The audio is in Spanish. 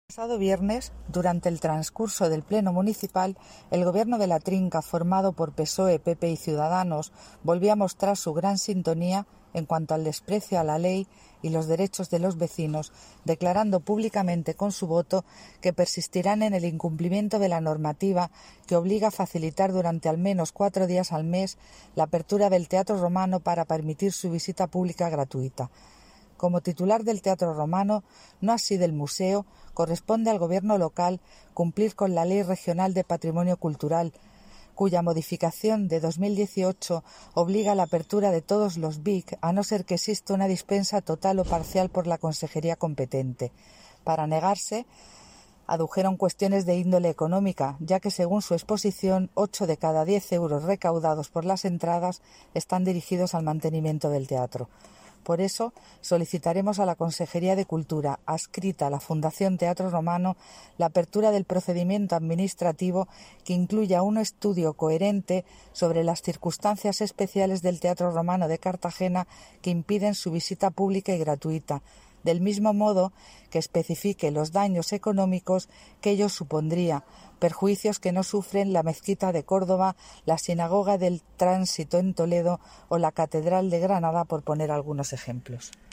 El pasado viernes, durante el transcurso del Pleno Municipal, el Gobierno de la Trinca, formado por PSOE, PP y Ciudadanos, volvió a mostrar su gran sintonía en cuanto al desprecio a la ley y los derechos de los vecinos, declarando públicamente con su voto que persistirán en el incumplimiento de la normativa que obliga a facilitar durante al menos 4 días al mes la apertura del Teatro Romano para permitir su visita pública gratuita. Como titular del Teatro Romano, no así del museo, corresponde al Gobierno local cumplir con la Ley Regional de Patrimonio Cultural, cuya modificación de 2018 obliga a la apertura de todos los BIC, a no ser que exista una dispensa total o parcial por la consejería competente. Para negarse, adujeron cuestiones de índole económica, ya que según su exposición, 8 de cada 10 euros recaudados por las entradas están dirigidos al mantenimiento del teatro. Por eso, solicitaremos a la Consejería de Cultura, adscrita a la Fundación Teatro Romano, la apertura del procedimiento administrativo que incluya un estudio coherente sobre las circunstancias especiales del Teatro Romano de Cartagena que impiden su visita pública y gratuita, del mismo modo que especifique los daños económicos que ello supondría, perjuicios que no sufren la Mezquita de Córdoba, la Sinagoga del Tránsito en Toledo o la Catedral de Granada, por poner algunos ejemplos.